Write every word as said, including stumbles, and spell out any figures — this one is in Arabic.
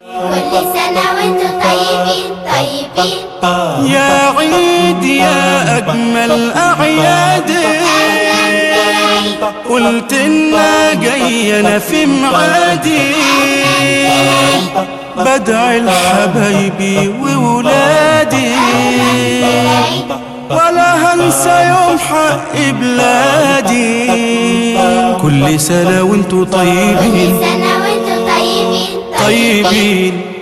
كل سنة وانتم طيبين طيبين. يا عيد يا أجمل أعيادي، قلت لنا جاي أنا في معادي، بدعي لحبايبي وولادي، ولا هنسى يوم حق بلادي. كل سنة وانتو طيبين كل سنة وانتم طيبين طيبين.